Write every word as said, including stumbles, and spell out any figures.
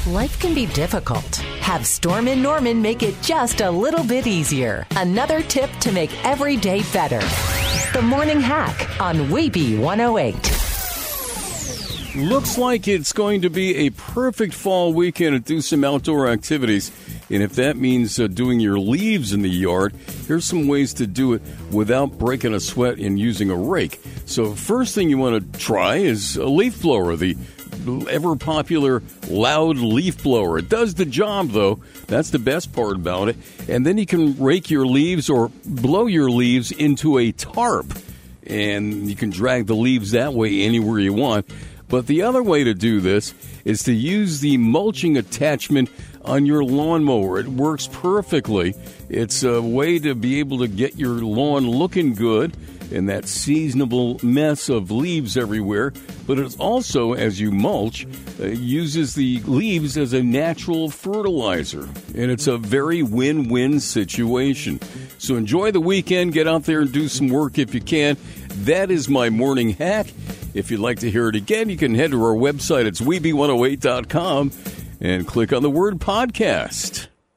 Life can be difficult. Have Storm and Norman make it just a little bit easier. Another tip to make every day better. The Morning Hack on Weeby one oh eight. Looks like it's going to be a perfect fall weekend to do some outdoor activities. And if that means uh, doing your leaves in the yard, here's some ways to do it without breaking a sweat and using a rake. So first thing you want to try is a leaf blower, the ever popular loud leaf blower. It does the job, though. That's the best part about it. And then you can rake your leaves or blow your leaves into a tarp. And you can drag the leaves that way anywhere you want. But the other way to do this is to use the mulching attachment on your lawnmower. It works perfectly. It's a way to be able to get your lawn looking good and that seasonable mess of leaves everywhere. But it's also, as you mulch, uh, uses the leaves as a natural fertilizer. And it's a very win-win situation. So enjoy the weekend. Get out there and do some work if you can. That is my morning hack. If you'd like to hear it again, you can head to our website. It's weeby one oh eight dot com and click on the word podcast.